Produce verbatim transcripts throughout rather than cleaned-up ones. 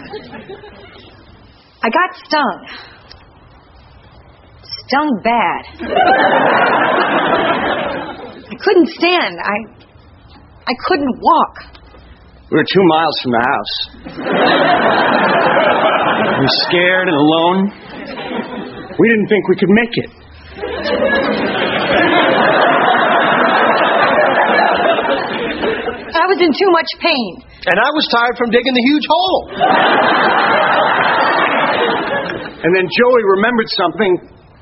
I got stung. Stung bad. I couldn't stand. I I couldn't walk. We were two miles from the house. We were scared and alone. We didn't think we could make it. I was in too much pain. And I was tired from digging the huge hole. And then Joey remembered something.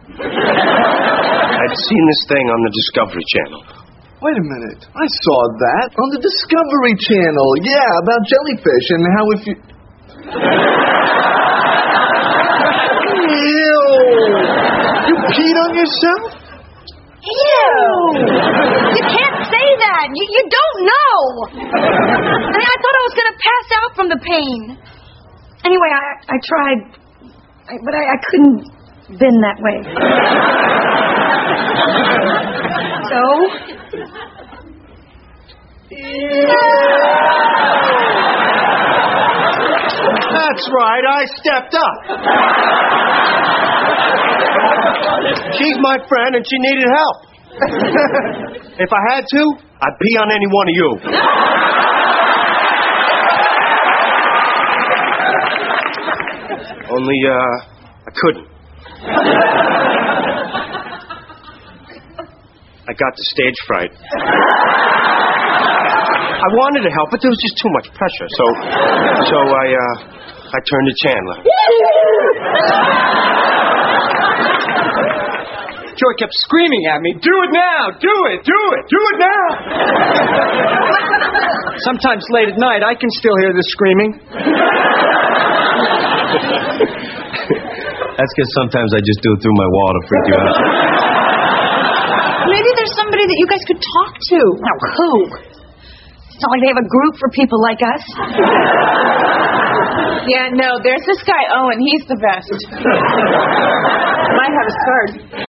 I'd seen this thing on the Discovery Channel. Wait a minute. I saw that on the Discovery Channel. Yeah, about jellyfish and how if you... Ew! You peed on yourself? Ew! You can't say that. You, you don't know. I, I thought I was going to pass out from the pain. Anyway, I, I tried, I, but I, I couldn't bend that way. So... That's right, I stepped up. She's my friend and she needed help. If I had to, I'd pee on any one of you. Only, uh, I couldn't. I got the stage fright. I wanted to help, but there was just too much pressure, so so I uh, I turned to Chandler. Joey kept screaming at me, "Do it now! Do it! Do it! Do it now!" Sometimes late at night, I can still hear the screaming. That's because sometimes I just do it through my wall to freak you out. Maybe there's somebody that you guys could talk to. Now, who? It's not like they have a group for people like us. Yeah, no, there's this guy, Owen. He's the best. Might have a card.